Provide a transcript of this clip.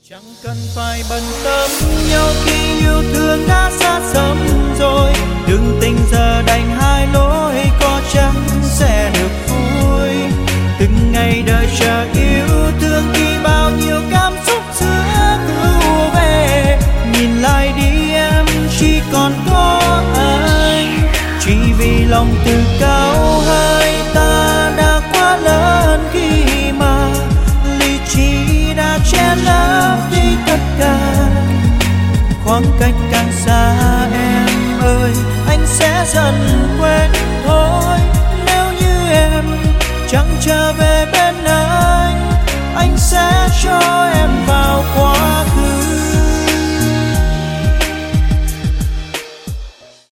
Chẳng cần phải bận tâm nhau khi yêu thương đã xa xăm rồi. Đừng tình giờ đành hai lối, có chăng sẽ được vui. Từng ngày đợi chờ yêu thương khi bao nhiêu cảm xúc xưa cứ về. Nhìn lại đi em, chỉ còn có anh. Chỉ vì lòng từ cao hai ta đã quá lớn khi mà lý trí đã che lấp đi tất cả. Khoảng cách càng xa em ơi, anh sẽ dần quên.